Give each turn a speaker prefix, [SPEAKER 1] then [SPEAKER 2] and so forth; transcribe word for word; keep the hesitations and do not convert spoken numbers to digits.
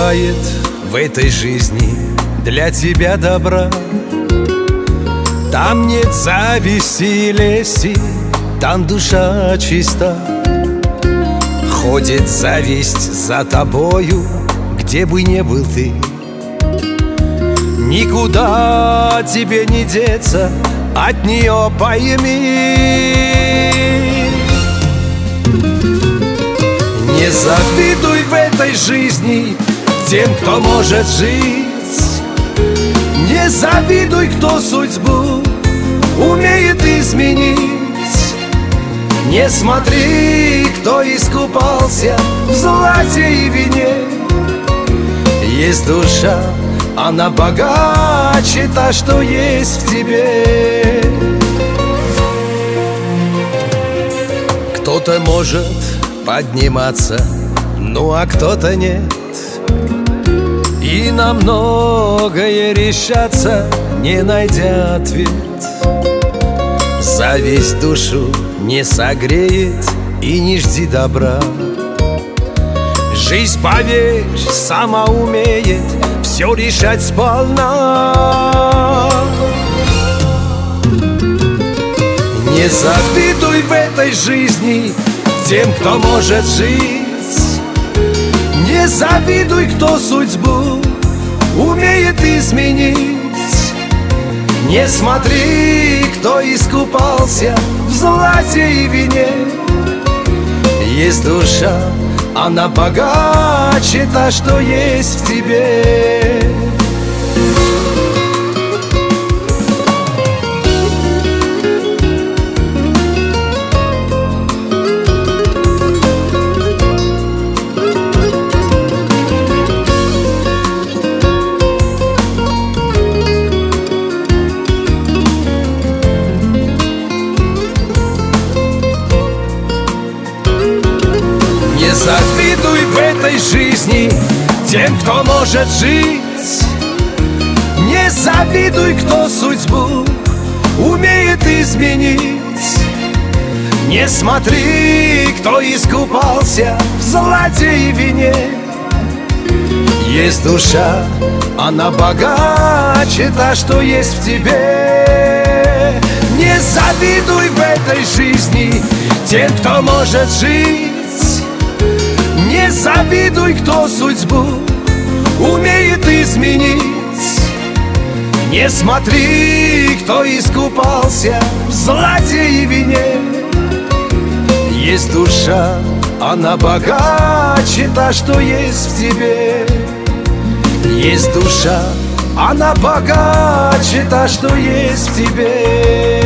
[SPEAKER 1] бывает в этой жизни для тебя добра. Там нет зависти и лести, там душа чиста. Ходит зависть за тобою, где бы ни был ты. Никуда тебе не деться от нее, пойми. Не завидуй в этой жизни тем, кто может жить. Не завидуй, кто судьбу умеет изменить. Не смотри, кто искупался в злате и вине. Есть душа, она богаче, та, что есть в тебе. Кто-то может подниматься, ну а кто-то нет. И на многое решаться, не найдя ответ. Зависть душу не согреет, и не жди добра. Жизнь, поверь, сама умеет все решать сполна. Не завидуй в этой жизни тем, кто может жить. Не завидуй, кто судьбу умеет изменить. Не смотри, кто искупался в злате и вине. Есть душа, она богаче, та, что есть в тебе. Не завидуй в этой жизни тем, кто может жить. Не завидуй, кто судьбу умеет изменить. Не смотри, кто искупался в злате и вине. Есть душа, она богаче, та, что есть в тебе. Не завидуй в этой жизни тем, кто может жить. Не завидуй, кто судьбу умеет изменить. Не смотри, кто искупался в злате и вине. Есть душа, она богаче, та, что есть в тебе. Есть душа, она богаче, та, что есть в тебе.